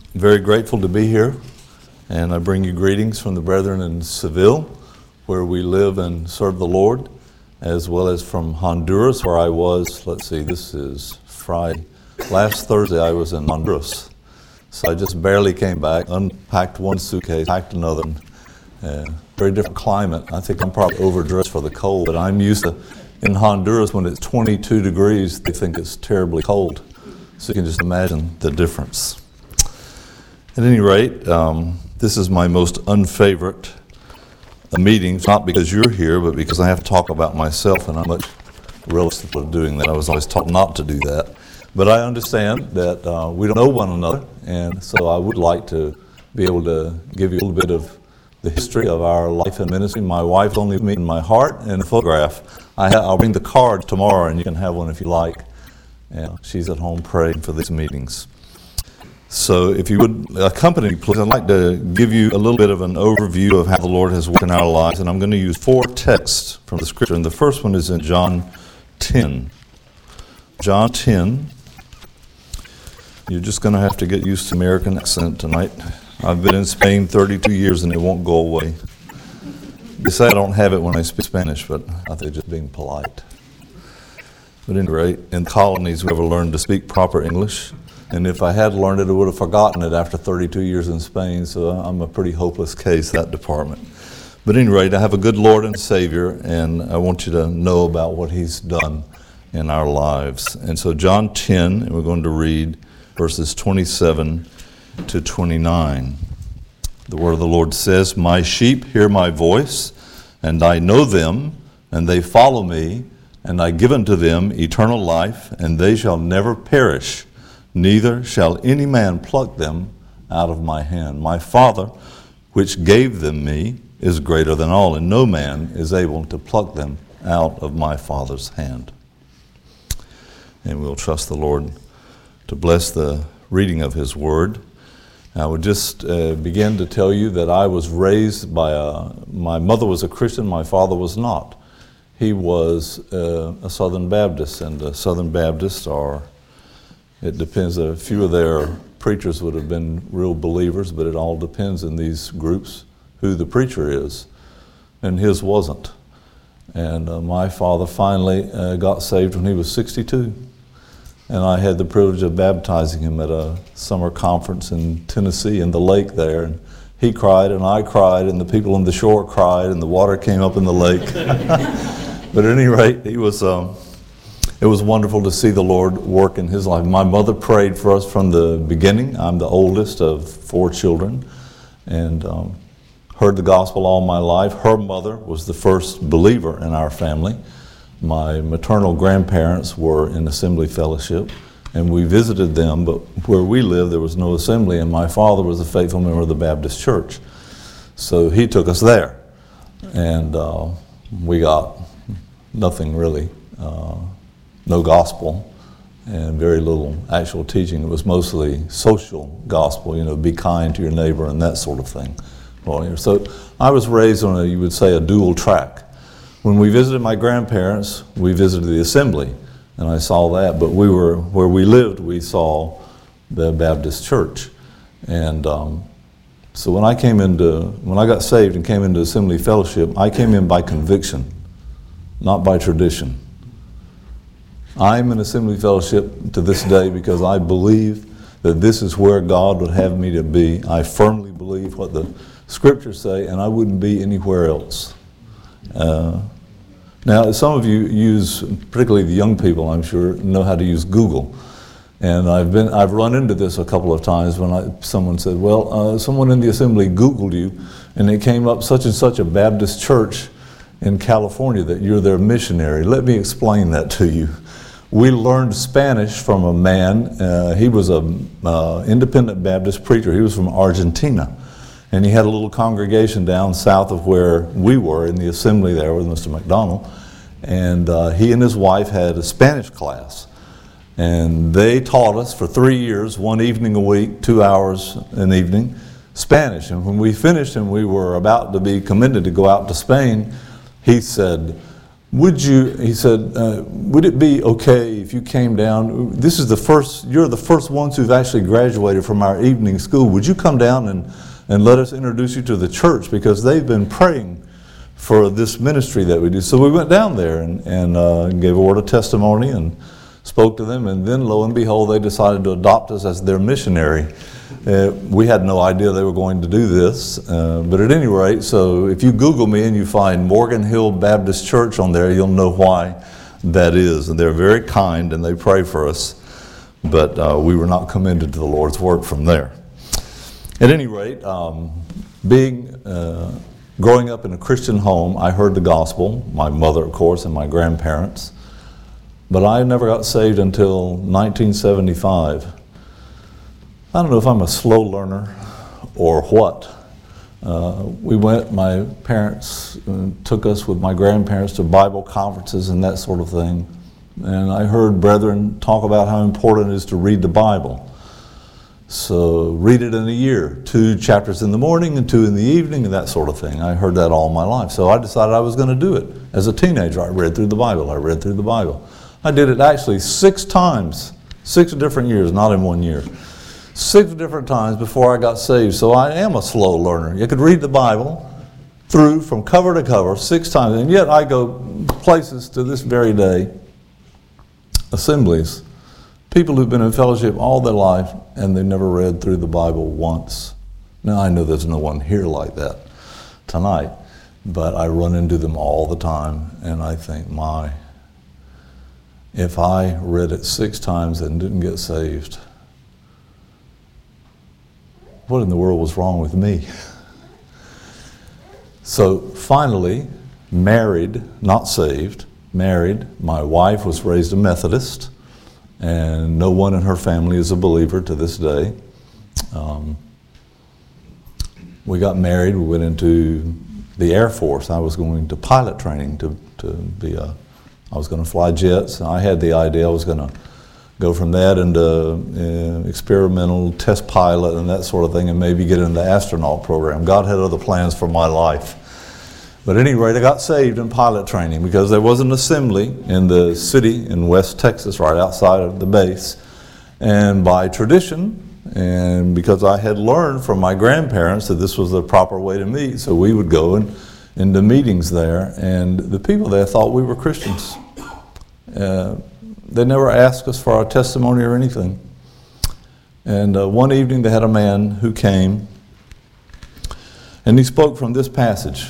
Very grateful to be here, and I bring you greetings from the brethren in Seville, where we live and serve the Lord, as well as from Honduras, where I was, this is Friday. Last Thursday I was in Honduras, so I just barely came back, unpacked one suitcase, packed another. Very different climate. I think I'm probably overdressed for the cold, but I'm used to, in Honduras, when it's 22 degrees, they think it's terribly cold. So you can just imagine the difference. At any rate, this is my most unfavorite meeting, not because you're here, but because I have to talk about myself, and I'm much realistic of doing that. I was always taught not to do that. But I understand that we don't know one another, and so I would like to be able to give you a little bit of the history of our life and ministry. My wife only me in my heart and a photograph. I'll bring the card tomorrow, and you can have one if you like. And she's at home praying for these meetings. So if you would accompany me, please, I'd like to give you a little bit of an overview of how the Lord has worked in our lives. And I'm going to use 4 texts from the Scripture. And the first one is in John 10. John 10. You're just going to have to get used to American accent tonight. I've been in Spain 32 years and it won't go away. They say I don't have it when I speak Spanish, but I think just being polite. But at any rate, in colonies we never learned to speak proper English. And if I had learned it, I would have forgotten it after 32 years in Spain, so I'm a pretty hopeless case, that department. But at any rate, I have a good Lord and Savior, and I want you to know about what He's done in our lives. And so John 10, and we're going to read verses 27 to 29. The word of the Lord says, "My sheep hear my voice, and I know them, and they follow me, and I give unto them eternal life, and they shall never perish. Neither shall any man pluck them out of my hand. My Father, which gave them me, is greater than all, and no man is able to pluck them out of my Father's hand." And we'll trust the Lord to bless the reading of His Word. I would just begin to tell you that I was raised by my mother was a Christian, my father was not. He was a Southern Baptist, and the Southern Baptists are, it depends, a few of their preachers would have been real believers, but it all depends in these groups who the preacher is, and his wasn't. And my father finally got saved when he was 62, and I had the privilege of baptizing him at a summer conference in Tennessee in the lake there, and he cried and I cried and the people on the shore cried and the water came up in the lake. But at any rate, it was wonderful to see the Lord work in his life. My mother prayed for us from the beginning. I'm the oldest of 4 children, and heard the gospel all my life. Her mother was the first believer in our family. My maternal grandparents were in Assembly Fellowship, and we visited them, but where we lived there was no assembly, and my father was a faithful member of the Baptist church. So he took us there, and we got nothing really. No gospel and very little actual teaching. It was mostly social gospel, be kind to your neighbor and that sort of thing. So I was raised on you would say, a dual track. When we visited my grandparents, we visited the assembly, and I saw that, but where we lived, we saw the Baptist church. And so when I got saved and came into Assembly Fellowship, I came in by conviction, not by tradition. I'm in Assembly Fellowship to this day because I believe that this is where God would have me to be. I firmly believe what the Scriptures say, and I wouldn't be anywhere else. Now, some of you use, particularly the young people, I'm sure, know how to use Google. And I've run into this a couple of times when someone said, well, someone in the assembly Googled you, and it came up such and such a Baptist church in California that you're their missionary. Let me explain that to you. We learned Spanish from a man. He was an independent Baptist preacher. He was from Argentina. And he had a little congregation down south of where we were in the assembly there with Mr. McDonald. And he and his wife had a Spanish class. And they taught us for 3 years, 1 evening a week, 2 hours an evening, Spanish. And when we finished and we were about to be commended to go out to Spain, he said, he said, would it be okay if you came down? You're the first ones who've actually graduated from our evening school. Would you come down and let us introduce you to the church? Because they've been praying for this ministry that we do. So we went down there and gave a word of testimony and spoke to them, and then lo and behold, they decided to adopt us as their missionary. We had no idea they were going to do this, but at any rate, so if you Google me and you find Morgan Hill Baptist Church on there, you'll know why that is. And they're very kind and they pray for us, but we were not commended to the Lord's work from there. At any rate, growing up in a Christian home, I heard the gospel, my mother, of course, and my grandparents, but I never got saved until 1975. I don't know if I'm a slow learner or what. My parents took us with my grandparents to Bible conferences and that sort of thing. And I heard brethren talk about how important it is to read the Bible. So read it in a year, 2 chapters in the morning and 2 in the evening and that sort of thing. I heard that all my life. So I decided I was going to do it. As a teenager, I read through the Bible. I did it actually 6 times, 6 different years, not in 1 year. 6 different times before I got saved. So I am a slow learner. You could read the Bible through from cover to cover 6 times. And yet I go places to this very day, assemblies, people who've been in fellowship all their life and they never read through the Bible once. Now I know there's no one here like that tonight, but I run into them all the time and I think, if I read it 6 times and didn't get saved, what in the world was wrong with me? So finally, married, not saved, married. My wife was raised a Methodist, and no one in her family is a believer to this day. We got married, we went into the Air Force. I was going to pilot training I was going to fly jets. I had the idea I was going to go from that into experimental test pilot and that sort of thing and maybe get into the astronaut program. God had other plans for my life. But at any rate, I got saved in pilot training because there was an assembly in the city in West Texas, right outside of the base. And by tradition, and because I had learned from my grandparents that this was the proper way to meet, so we would go into meetings there, and the people there thought we were Christians. They never asked us for our testimony or anything. And one evening they had a man who came, and he spoke from this passage.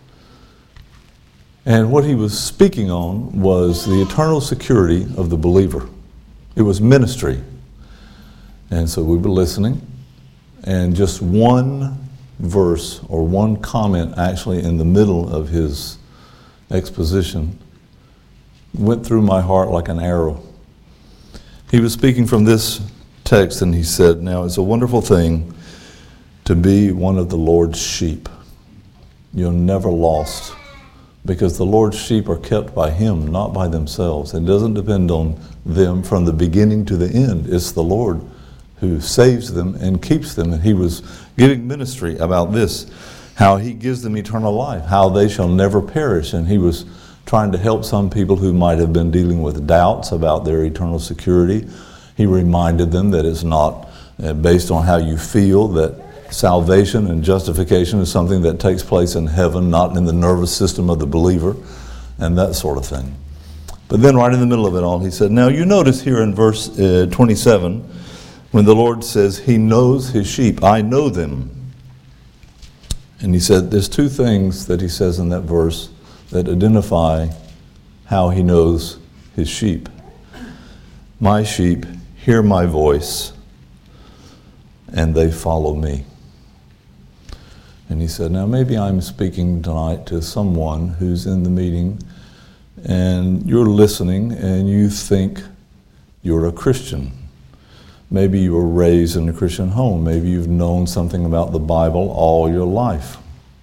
And what he was speaking on was the eternal security of the believer. It was ministry. And so we were listening, and just one verse or one comment actually in the middle of his exposition went through my heart like an arrow. He was speaking from this text and he said, "Now it's a wonderful thing to be one of the Lord's sheep. You're never lost because the Lord's sheep are kept by Him, not by themselves. It doesn't depend on them from the beginning to the end. It's the Lord who saves them and keeps them." And he was giving ministry about this, how He gives them eternal life, how they shall never perish. And he was trying to help some people who might have been dealing with doubts about their eternal security. He reminded them that it's not based on how you feel, that salvation and justification is something that takes place in heaven, not in the nervous system of the believer, and that sort of thing. But then right in the middle of it all, he said, now you notice here in verse 27, when the Lord says He knows His sheep, I know them. And he said there's 2 things that he says in that verse that identify how He knows His sheep. My sheep hear my voice, and they follow me. And he said, now maybe I'm speaking tonight to someone who's in the meeting, and you're listening, and you think you're a Christian. Maybe you were raised in a Christian home. Maybe you've known something about the Bible all your life.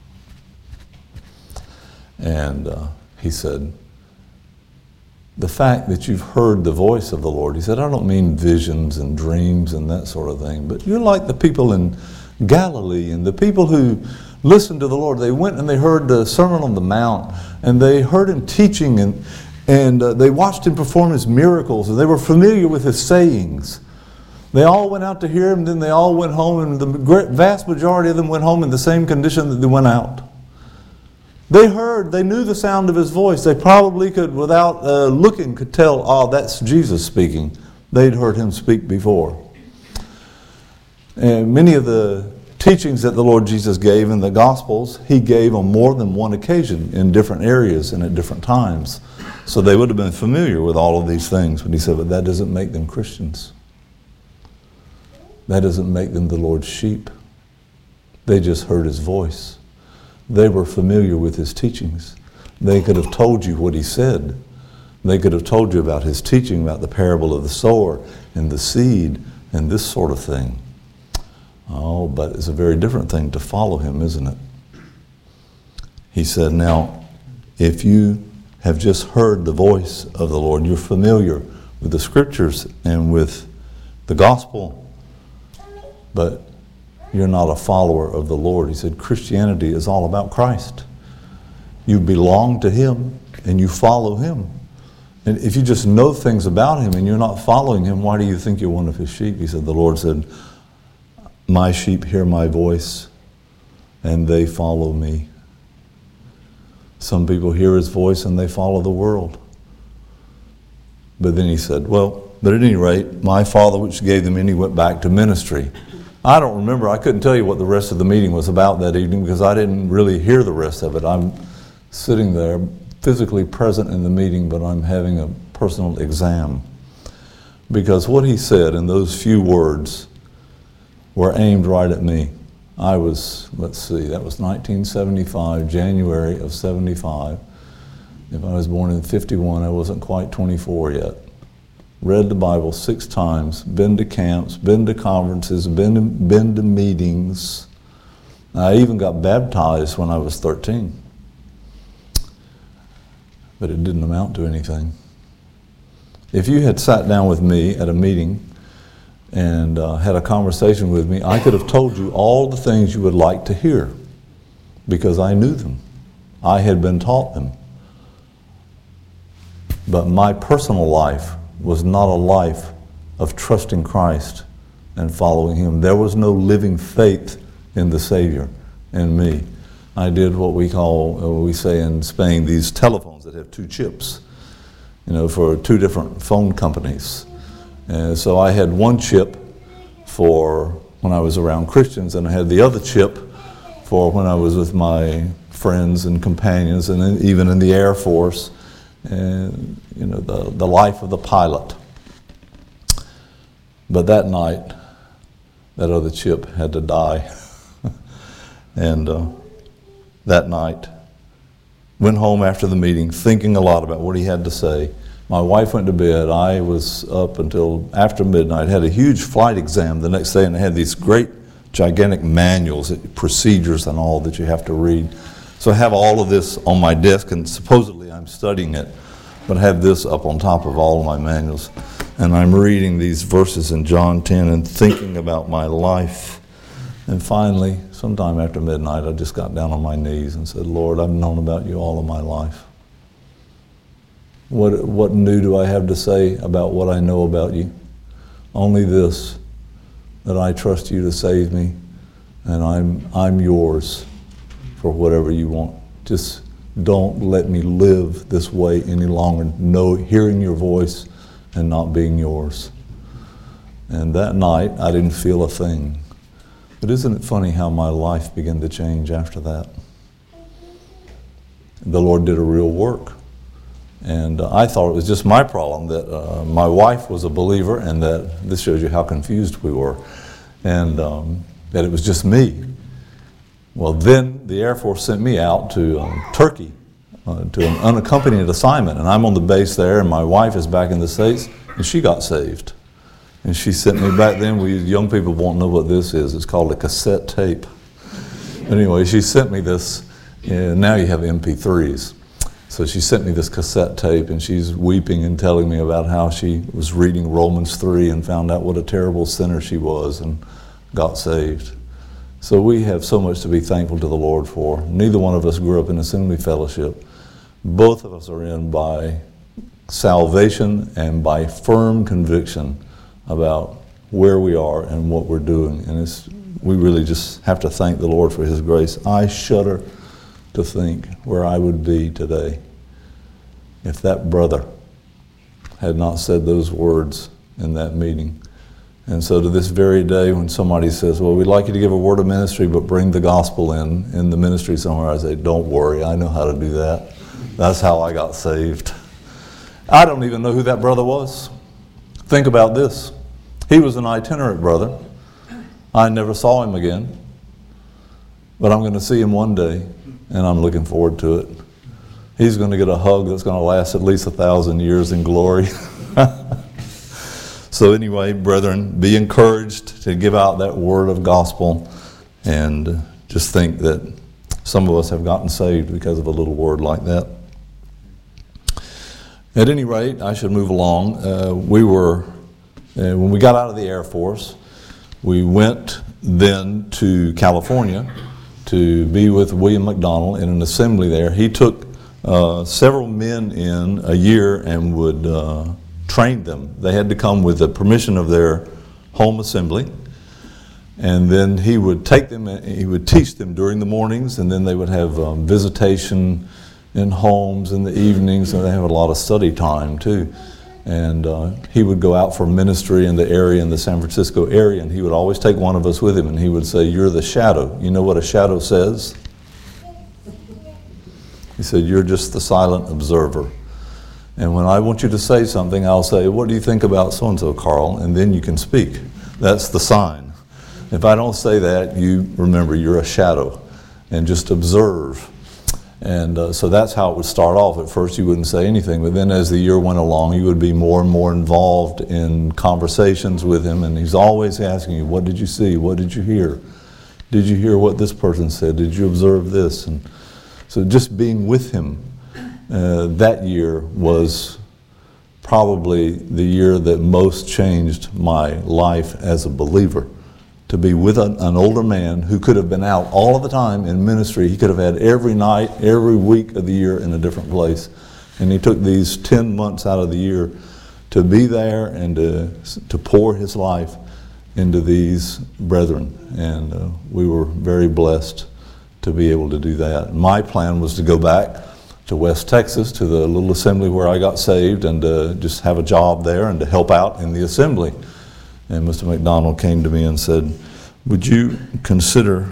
And he said, the fact that you've heard the voice of the Lord, he said, I don't mean visions and dreams and that sort of thing, but you're like the people in Galilee and the people who listened to the Lord. They went and they heard the Sermon on the Mount, and they heard him teaching, and they watched him perform his miracles, and they were familiar with his sayings. They all went out to hear him, then they all went home, and the vast majority of them went home in the same condition that they went out. They knew the sound of his voice. They probably could, without looking, could tell, oh, that's Jesus speaking. They'd heard him speak before. And many of the teachings that the Lord Jesus gave in the Gospels, he gave on more than one occasion in different areas and at different times. So they would have been familiar with all of these things. But he said, but that doesn't make them Christians. That doesn't make them the Lord's sheep. They just heard his voice. They were familiar with his teachings. They could have told you what he said. They could have told you about his teaching, about the parable of the sower and the seed and this sort of thing. Oh, but it's a very different thing to follow him, isn't it? He said, now, if you have just heard the voice of the Lord, you're familiar with the scriptures and with the gospel, but you're not a follower of the Lord. He said, Christianity is all about Christ. You belong to him and you follow him. And if you just know things about him and you're not following him, why do you think you're one of his sheep? He said, the Lord said, my sheep hear my voice and they follow me. Some people hear his voice and they follow the world. But then he said, well, but at any rate, my Father which gave them in, he went back to ministry. I don't remember, I couldn't tell you what the rest of the meeting was about that evening because I didn't really hear the rest of it. I'm sitting there physically present in the meeting, but I'm having a personal exam. Because what he said in those few words were aimed right at me. I was, let's see, that was 1975, January of 75. If I was born in 51, I wasn't quite 24 yet. Read the Bible 6 times, been to camps, been to conferences, been to meetings. I even got baptized when I was 13. But it didn't amount to anything. If you had sat down with me at a meeting and had a conversation with me, I could have told you all the things you would like to hear because I knew them. I had been taught them. But my personal life was not a life of trusting Christ and following him. There was no living faith in the Savior in me. I did what we say in Spain, these telephones that have 2 chips, for 2 different phone companies. And so I had one chip for when I was around Christians, and I had the other chip for when I was with my friends and companions, and then even in the Air Force, and the life of the pilot. But that night, that other chip had to die. And that night, went home after the meeting thinking a lot about what he had to say. My wife went to bed. I was up until after midnight, had a huge flight exam the next day, and I had these great gigantic manuals, procedures and all that you have to read. So I have all of this on my desk, and supposedly I'm studying it, but I have this up on top of all of my manuals. And I'm reading these verses in John 10 and thinking about my life. And finally, sometime after midnight, I just got down on my knees and said, Lord, I've known about you all of my life. What new do I have to say about what I know about you? Only this, that I trust you to save me, and I'm yours for whatever you want. Just don't let me live this way any longer, hearing your voice and not being yours. And that night, I didn't feel a thing. But isn't it funny how my life began to change after that? The Lord did a real work. And I thought it was just my problem that my wife was a believer, and that this shows you how confused we were, and that it was just me. Well, then the Air Force sent me out to Turkey to an unaccompanied assignment, and I'm on the base there, and my wife is back in the States, and she got saved. And she sent me back then, we young people won't know what this is, it's called a cassette tape. Anyway, she sent me this, and now you have MP3s. So she sent me this cassette tape, and she's weeping and telling me about how she was reading Romans 3 and found out what a terrible sinner she was and got saved. So we have so much to be thankful to the Lord for. Neither one of us grew up in assembly fellowship. Both of us are in by salvation and by firm conviction about where we are and what we're doing. And we really just have to thank the Lord for His grace. I shudder to think where I would be today if that brother had not said those words in that meeting. And so to this very day, when somebody says, well, we'd like you to give a word of ministry, but bring the gospel in the ministry somewhere, I say, don't worry, I know how to do that. That's how I got saved. I don't even know who that brother was. Think about this. He was an itinerant brother. I never saw him again. But I'm going to see him one day, and I'm looking forward to it. He's going to get a hug that's going to last at least 1,000 years in glory. So anyway, brethren, be encouraged to give out that word of gospel, and just think that some of us have gotten saved because of a little word like that. At any rate, I should move along. When we got out of the Air Force, we went then to California to be with William McDonald in an assembly there. He took several men in a year and would train them. They had to come with the permission of their home assembly. And then he would take them, he would teach them during the mornings, and then they would have visitation in homes in the evenings, and they have a lot of study time too. And he would go out for ministry in the area, in the San Francisco area, and he would always take one of us with him, and he would say, you're the shadow. You know what a shadow says? He said, you're just the silent observer. And when I want you to say something, I'll say, what do you think about so-and-so, Carl? And then you can speak. That's the sign. If I don't say that, you remember you're a shadow, and just observe. And so that's how it would start off. At first you wouldn't say anything, but then as the year went along, you would be more and more involved in conversations with him, and he's always asking you, what did you see? What did you hear? Did you hear what this person said? Did you observe this? And so just being with him that year was probably the year that most changed my life as a believer. To be with an older man who could have been out all of the time in ministry. He could have had every night, every week of the year in a different place. And he took these 10 months out of the year to be there and to pour his life into these brethren. And we were very blessed to be able to do that. My plan was to go back to West Texas, to the little assembly where I got saved, and just have a job there and to help out in the assembly. And Mr. McDonald came to me and said, would you consider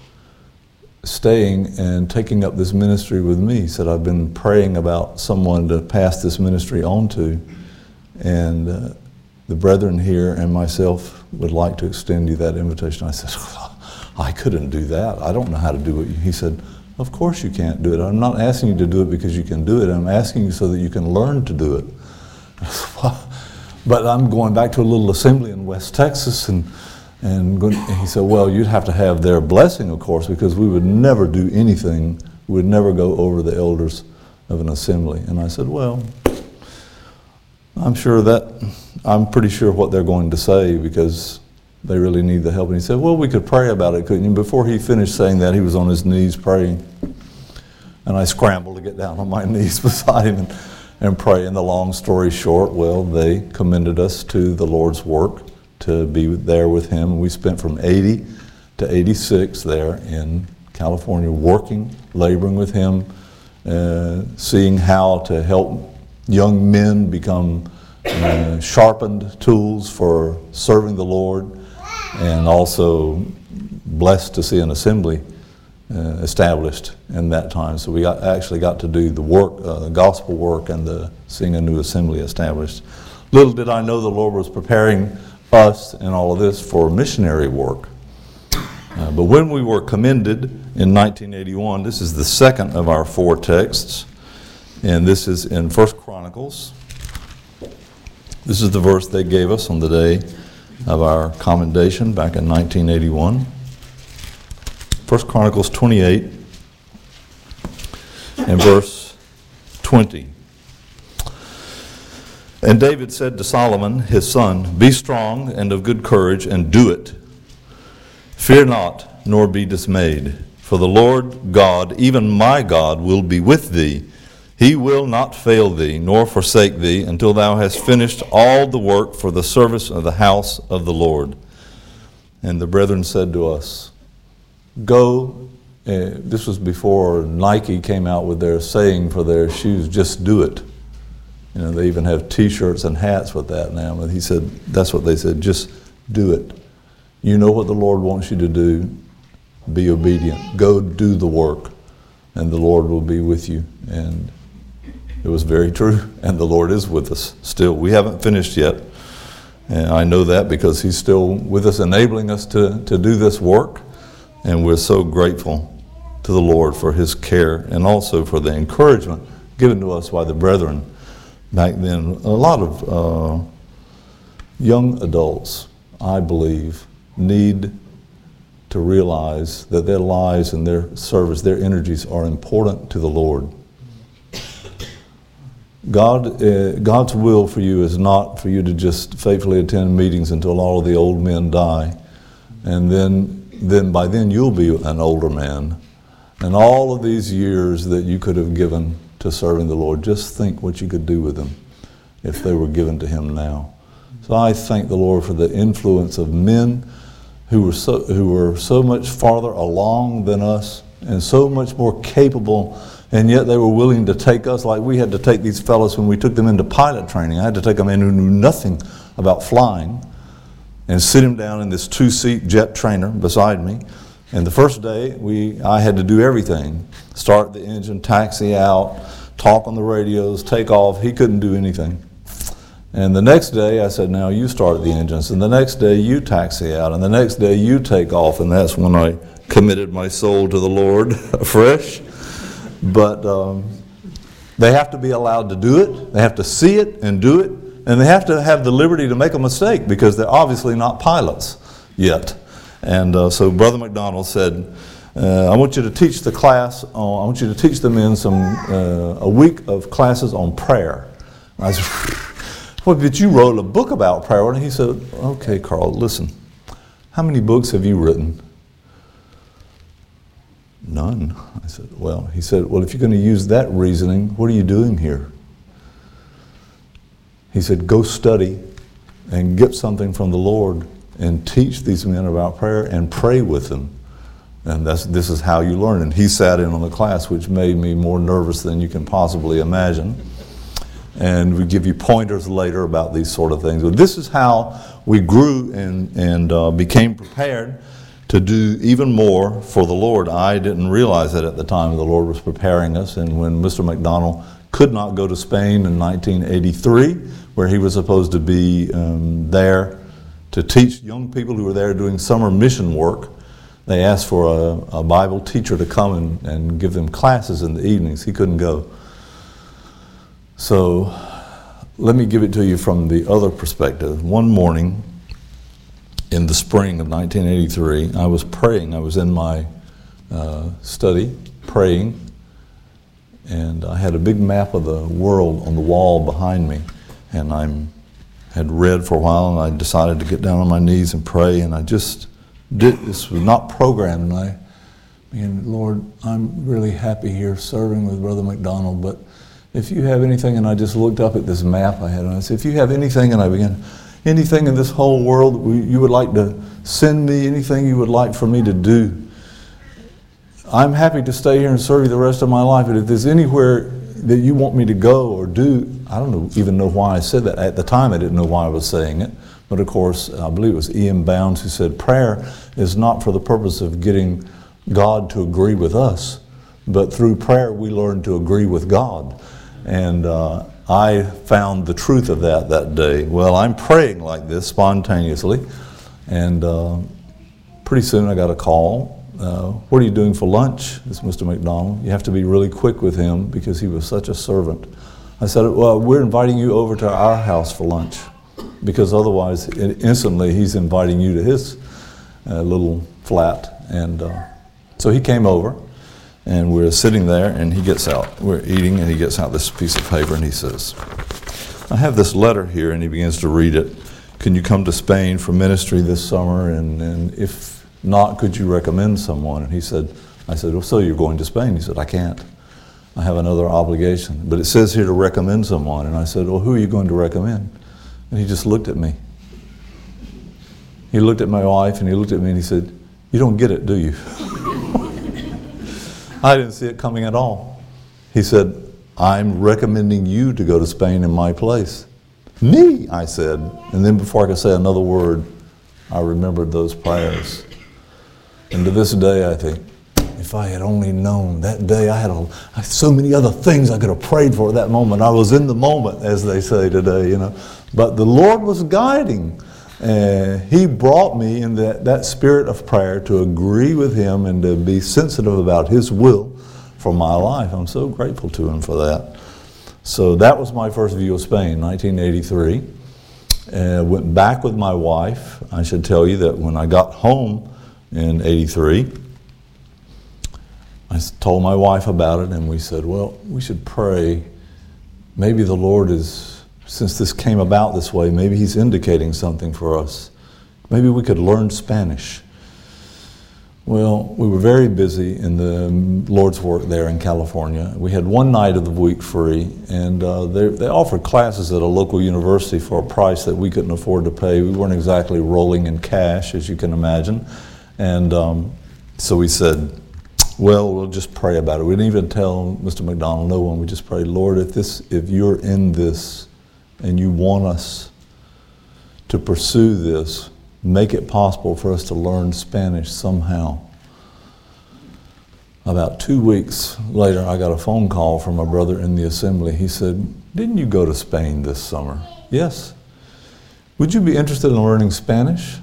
staying and taking up this ministry with me? He said, I've been praying about someone to pass this ministry on to, and the brethren here and myself would like to extend you that invitation. I said, I couldn't do that. I don't know how to do it. He said, of course you can't do it. I'm not asking you to do it because you can do it. I'm asking you so that you can learn to do it. I said, well, but I'm going back to a little assembly in West Texas, and he said, well, you'd have to have their blessing, of course, because we would never do anything. We would never go over the elders of an assembly. And I said, well, I'm pretty sure what they're going to say, because they really need the help. And he said, well, we could pray about it, couldn't you? Before he finished saying that, he was on his knees praying. And I scrambled to get down on my knees beside him and pray. And the long story short, well, they commended us to the Lord's work to be there with him. We spent from 80 to 86 there in California, working, laboring with him, seeing how to help young men become sharpened tools for serving the Lord, and also blessed to see an assembly established in that time. So we actually got to do the work, the gospel work, and seeing a new assembly established. Little did I know the Lord was preparing us and all of this for missionary work. But when we were commended in 1981, this is the second of our 4 texts, and this is in 1 Chronicles. This is the verse they gave us on the day of our commendation back in 1981. 1 Chronicles 28 and verse 20. And David said to Solomon, his son, be strong and of good courage, and do it. Fear not, nor be dismayed. For the Lord God, even my God, will be with thee. He will not fail thee, nor forsake thee, until thou hast finished all the work for the service of the house of the Lord. And the brethren said to us, go. This was before Nike came out with their saying for their shoes, just do it. You know, they even have T-shirts and hats with that now. But he said, that's what they said, just do it. You know what the Lord wants you to do. Be obedient. Go do the work, and the Lord will be with you. And it was very true, and the Lord is with us still. We haven't finished yet, and I know that because He's still with us, enabling us to do this work, and we're so grateful to the Lord for His care and also for the encouragement given to us by the brethren back then. A lot of young adults, I believe, need to realize that their lives and their service, their energies are important to the Lord. God's will for you is not for you to just faithfully attend meetings until all of the old men die. And then by then you'll be an older man. And all of these years that you could have given to serving the Lord, just think what you could do with them if they were given to Him now. So I thank the Lord for the influence of men who were so much farther along than us and so much more capable, and yet they were willing to take us like we had to take these fellows when we took them into pilot training. I had to take them in who knew nothing about flying and sit him down in this 2-seat jet trainer beside me. And the first day, I had to do everything. Start the engine, taxi out, talk on the radios, take off. He couldn't do anything. And the next day I said, now you start the engines. And the next day you taxi out. And the next day you take off. And that's when I committed my soul to the Lord afresh. But they have to be allowed to do it. They have to see it and do it. And they have to have the liberty to make a mistake because they're obviously not pilots yet. And so Brother McDonald said, I want you to teach the class, I want you to teach the men a week of classes on prayer. And I said, well, but you wrote a book about prayer. And he said, okay, Carl, listen, how many books have you written? None. I said, well, he said, well, if you're going to use that reasoning, what are you doing here? He said, go study and get something from the Lord and teach these men about prayer and pray with them. And this is how you learn. And he sat in on the class, which made me more nervous than you can possibly imagine. And we give you pointers later about these sort of things. But this is how we grew and became prepared to do even more for the Lord. I didn't realize that at the time the Lord was preparing us. And when Mr. McDonald could not go to Spain in 1983, where he was supposed to be there to teach young people who were there doing summer mission work, they asked for a Bible teacher to come and give them classes in the evenings. He couldn't go. So let me give it to you from the other perspective. One morning in the spring of 1983, I was praying. I was in my study praying, and I had a big map of the world on the wall behind me. And I had read for a while, and I decided to get down on my knees and pray, and I just did. This was not programmed, and I began, Lord, I'm really happy here serving with Brother McDonald, but if you have anything, and I just looked up at this map I had, and I said, if you have anything, and I began, anything in this whole world you would like to send me, anything you would like for me to do, I'm happy to stay here and serve you the rest of my life, but if there's anywhere that you want me to go or do, I don't even know why I said that. At the time I didn't know why I was saying it, but of course I believe it was E.M. Bounds who said prayer is not for the purpose of getting God to agree with us, but through prayer we learn to agree with God. And I found the truth of that day. Well, I'm praying like this spontaneously, and pretty soon I got a call. What are you doing for lunch? It's Mr. McDonald. You have to be really quick with him because he was such a servant. I said, well, we're inviting you over to our house for lunch, because otherwise instantly he's inviting you to his little flat. And so he came over, and we're sitting there, and he gets out. We're eating, and he gets out this piece of paper, and he says, I have this letter here, and he begins to read it. Can you come to Spain for ministry this summer? And if not could you recommend someone? And I said, well, so you're going to Spain? He said, I can't. I have another obligation. But it says here to recommend someone. And I said, well, who are you going to recommend? And he just looked at me. He looked at my wife and he looked at me and he said, you don't get it, do you? I didn't see it coming at all. He said, I'm recommending you to go to Spain in my place. Me, I said. And then before I could say another word, I remembered those prayers. And to this day, I think, if I had only known that day, I had so many other things I could have prayed for at that moment. I was in the moment, as they say today, you know. But the Lord was guiding. He brought me in that spirit of prayer to agree with Him and to be sensitive about His will for my life. I'm so grateful to Him for that. So that was my first view of Spain, 1983. Went back with my wife. I should tell you that when I got home in 83, I told my wife about it, and we said, well, we should pray. Maybe the Lord is, since this came about this way, maybe He's indicating something for us. Maybe we could learn Spanish. Well, we were very busy in the Lord's work there in California. We had one night of the week free, and they offered classes at a local university for a price that we couldn't afford to pay. We weren't exactly rolling in cash, as you can imagine. And so we said, well, we'll just pray about it. We didn't even tell Mr. McDonald no one. We just prayed, Lord, if you're in this and you want us to pursue this, make it possible for us to learn Spanish somehow. About 2 weeks later, I got a phone call from a brother in the assembly. He said, didn't you go to Spain this summer? Yes. Would you be interested in learning Spanish?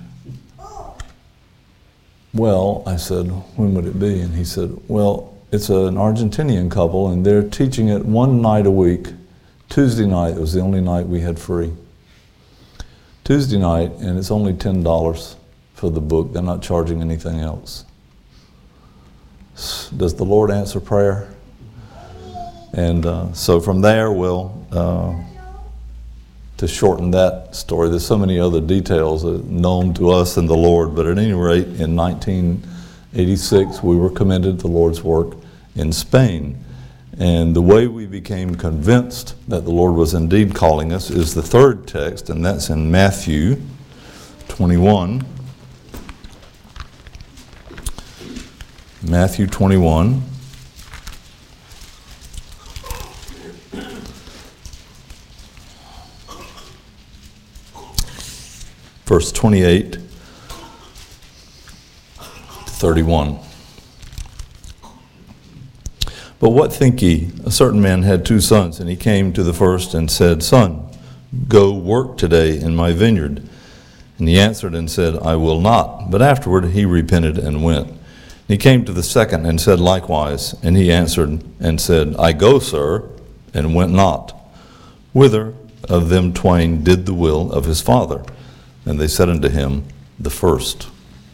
Well, I said, when would it be? And he said, well, it's an Argentinian couple, and they're teaching it one night a week. Tuesday night was the only night we had free. Tuesday night, and it's only $10 for the book. They're not charging anything else. Does the Lord answer prayer? And so from there, to shorten that story, there's so many other details known to us and the Lord, but at any rate, in 1986, we were commended to the Lord's work in Spain. And the way we became convinced that the Lord was indeed calling us is the third text, and that's in Matthew 21. Matthew 21. Verse 28 to 31. But what think ye? A certain man had 2 sons, and he came to the first and said, Son, go work today in my vineyard. And he answered and said, I will not. But afterward he repented and went. And he came to the second and said likewise. And he answered and said, I go, sir, and went not. Whither of them twain did the will of his father? And they said unto him, the first.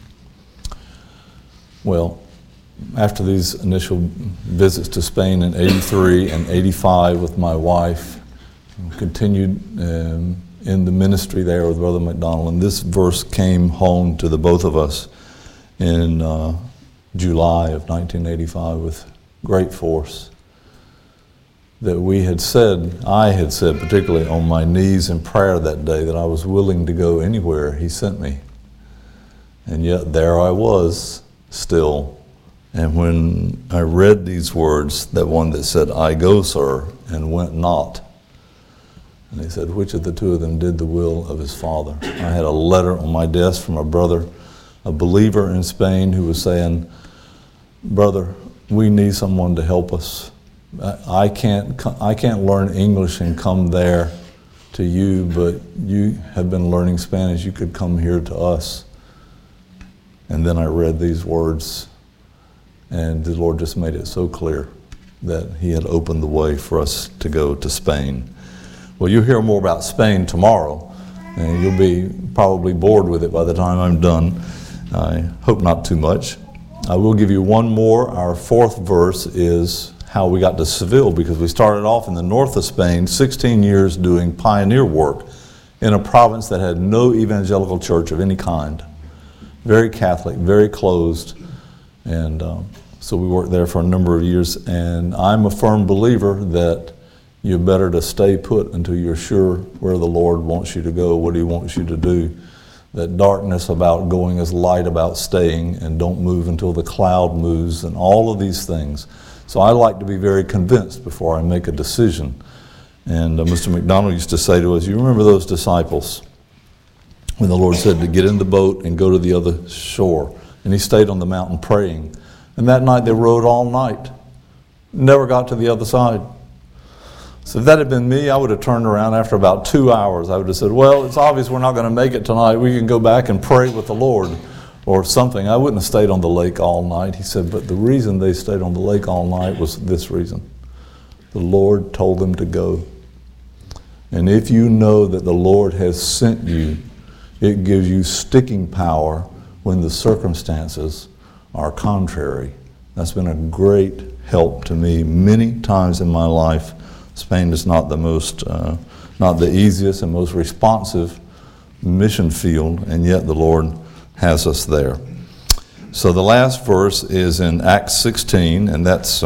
Well, after these initial visits to Spain in 83 and 85 with my wife, continued in the ministry there with Brother McDonald, and this verse came home to the both of us in July of 1985 with great force. That I had said, particularly on my knees in prayer that day, that I was willing to go anywhere He sent me. And yet there I was still. And when I read these words, that one that said, I go, sir, and went not. And he said, which of the two of them did the will of his father? I had a letter on my desk from a brother, a believer in Spain, who was saying, brother, we need someone to help us. I can't learn English and come there to you, but you have been learning Spanish. You could come here to us. And then I read these words, and the Lord just made it so clear that He had opened the way for us to go to Spain. Well, you'll hear more about Spain tomorrow, and you'll be probably bored with it by the time I'm done. I hope not too much. I will give you one more. Our fourth verse is how we got to Seville, because we started off in the north of Spain, 16 years doing pioneer work in a province that had no evangelical church of any kind. very Catholic, very closed. And so we worked there for a number of years. And I'm a firm believer that you're better to stay put until you're sure where the Lord wants you to go, what He wants you to do. That darkness about going is light about staying, and don't move until the cloud moves, and all of these things. So I like to be very convinced before I make a decision. And Mr. McDonald used to say to us, you remember those disciples when the Lord said to get in the boat and go to the other shore? And He stayed on the mountain praying. And that night they rowed all night. Never got to the other side. So if that had been me, I would have turned around after about 2 hours. I would have said, well, it's obvious we're not going to make it tonight. We can go back and pray with the Lord or something. I wouldn't have stayed on the lake all night. He said, but the reason they stayed on the lake all night was this reason. The Lord told them to go. And if you know that the Lord has sent you, it gives you sticking power when the circumstances are contrary. That's been a great help to me many times in my life. Spain is not the not the easiest and most responsive mission field, and yet the Lord has us there. So the last verse is in Acts 16, and that's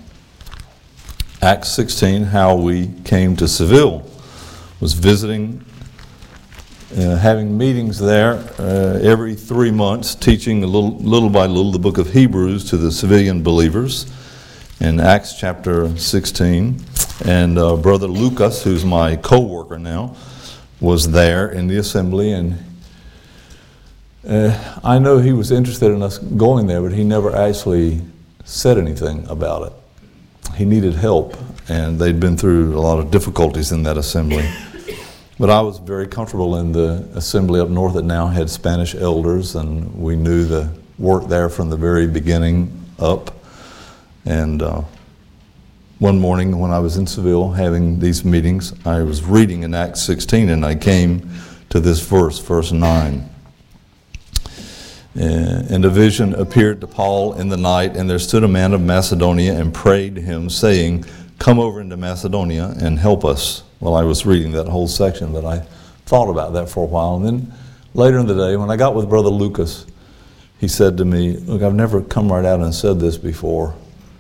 Acts 16, how we came to Seville. Was visiting, having meetings there every 3 months, teaching little by little the book of Hebrews to the civilian believers in Acts chapter 16. And Brother Lucas, who's my co-worker now, was there in the assembly, and I know he was interested in us going there, but he never actually said anything about it. He needed help, and they'd been through a lot of difficulties in that assembly. But I was very comfortable in the assembly up north that now had Spanish elders, and we knew the work there from the very beginning up. And one morning when I was in Seville having these meetings, I was reading in Acts 16, and I came to this verse 9. And a vision appeared to Paul in the night, and there stood a man of Macedonia and prayed him, saying, come over into Macedonia and help us. Well, I was reading that whole section, but I thought about that for a while. And then later in the day, when I got with Brother Lucas, he said to me, look, I've never come right out and said this before.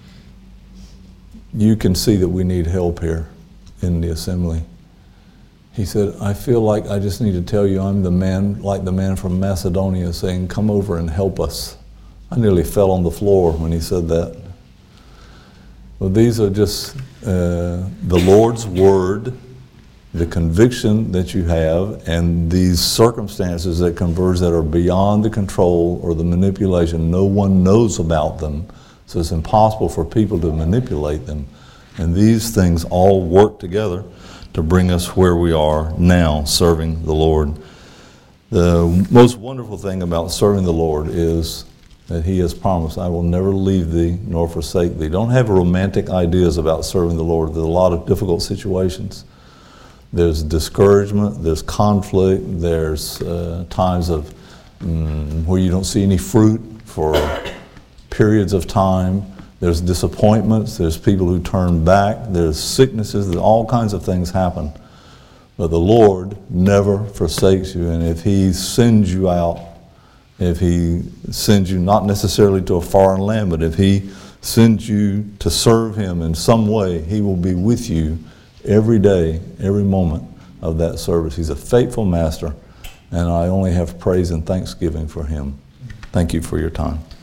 You can see that we need help here in the assembly. He said, I feel like I just need to tell you I'm the man, like the man from Macedonia, saying, come over and help us. I nearly fell on the floor when he said that. Well, these are just the Lord's word, the conviction that you have, and these circumstances that converge that are beyond the control or the manipulation. No one knows about them, so it's impossible for people to manipulate them. And these things all work together to bring us where we are now, serving the Lord. The most wonderful thing about serving the Lord is that He has promised, I will never leave thee nor forsake thee. Don't have romantic ideas about serving the Lord. There's a lot of difficult situations. There's discouragement, there's conflict, there's times of where you don't see any fruit for periods of time. There's disappointments, there's people who turn back, there's sicknesses, there's all kinds of things happen. But the Lord never forsakes you, and if He sends you out, if He sends you not necessarily to a foreign land, but if He sends you to serve Him in some way, He will be with you every day, every moment of that service. He's a faithful master, and I only have praise and thanksgiving for Him. Thank you for your time.